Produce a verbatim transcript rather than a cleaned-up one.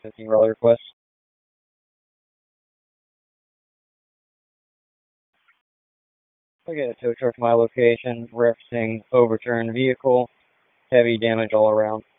fifteen rally request. I get a tow truck to my location, referencing overturned vehicle, heavy damage all around.